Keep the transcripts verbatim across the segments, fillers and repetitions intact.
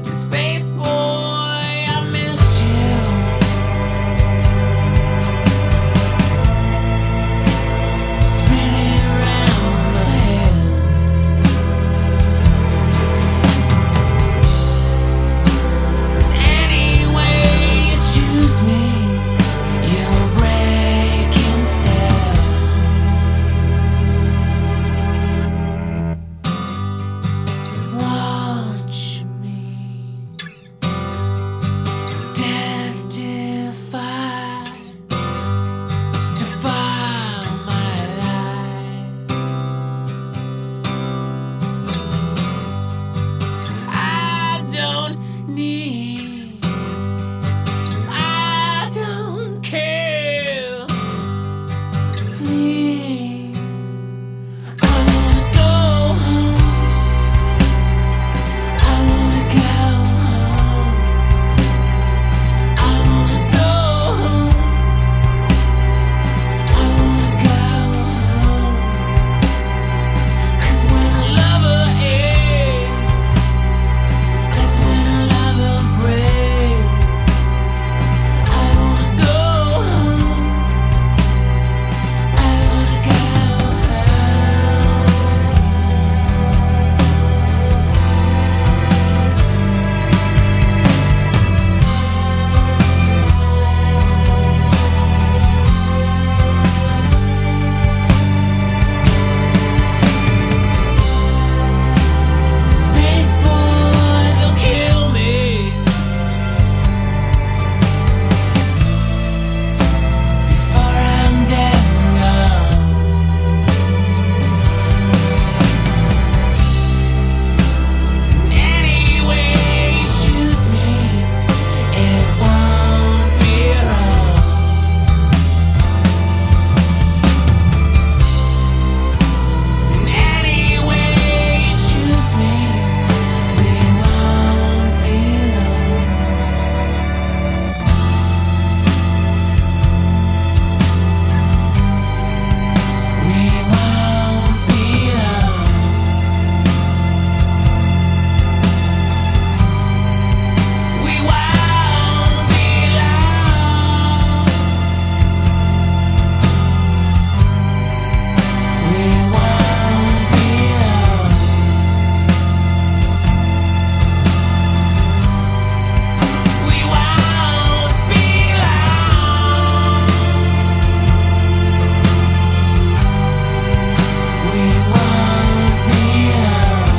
Space boy, I missed you. Spinning round the head. Any way you choose me, you'll break instead. Watch me, death defy, defile my life. I don't need, I don't care. Please, I wanna go home. I wanna go home. I wanna go home. I wanna go home. 'Cause when a lover aches, that's when a lover breaks. I wanna go home. I wanna go home. Space boy, they'll kill me before I'm dead and gone. Any way you choose me, it won't be wrong. Any way you choose me, we won't be long. We won't be long. We won't be long. We won't be long. We won't be long. We won't be long.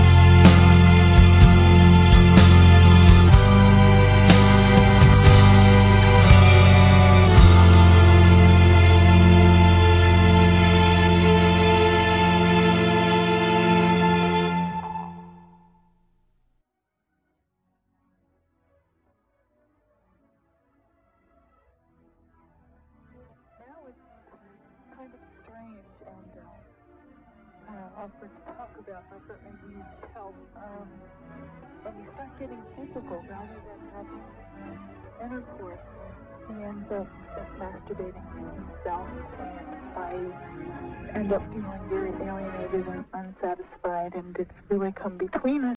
Now it's kind of strange and uh, uh, awkward to talk about. I thought maybe you could help. Um, when we start getting physical rather than having intercourse, he ends up just masturbating himself, and I end up feeling very alienated and unsatisfied, and it's really come between us.